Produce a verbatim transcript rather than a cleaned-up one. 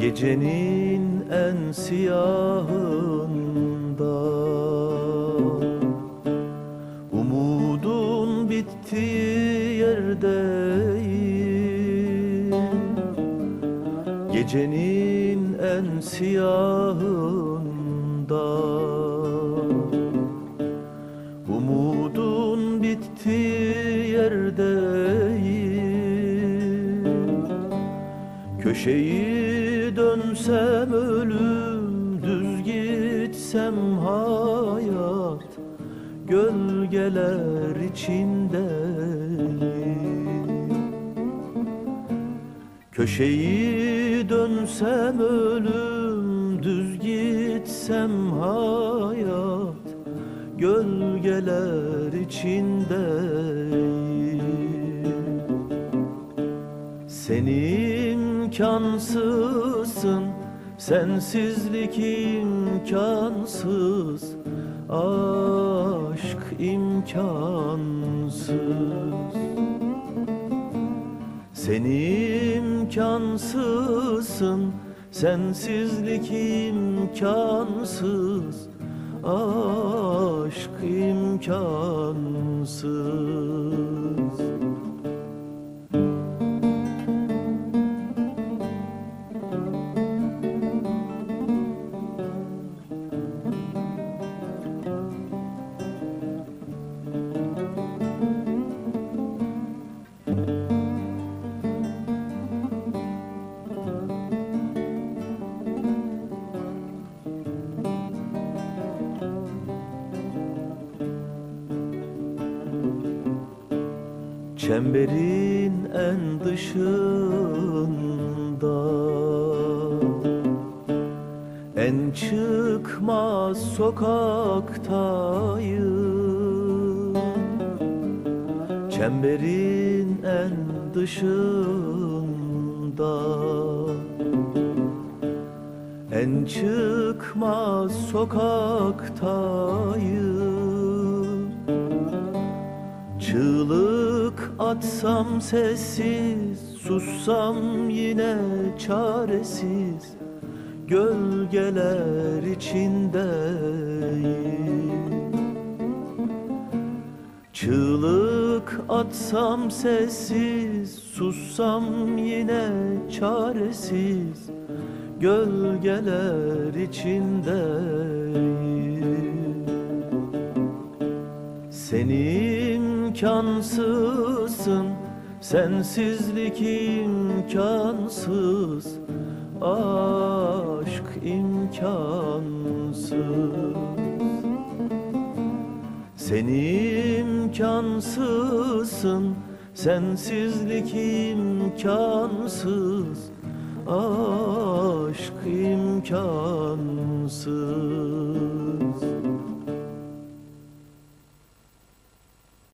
Gecenin en siyahında umudun bittiği yerdeyim. Gecenin en siyahında umudun bittiği yerdeyim. Köşeyi dönsem ölüm, düz gitsem hayat, gölgeler içindeyim. Köşeyi dönsem ölüm, düz gitsem hayat, gölgeler içindeyim. Sen imkansızsın, sensizlik imkansız, aşk imkansız. Sen imkansızsın, sensizlik imkansız, aşk imkansız. Çemberin en dışında, en çıkmaz sokaktayım. Çemberin en dışında, en çıkmaz sokaktayım. Çığlık atsam sessiz, sussam yine çaresiz, gölgeler içindeyim. Çığlık atsam sessiz, sussam yine çaresiz, gölgeler içindeyim. Sen imkansızsın, sensizlik imkansız, aşk imkansız. Sen imkansızsın, sensizlik imkansız, aşk imkansız.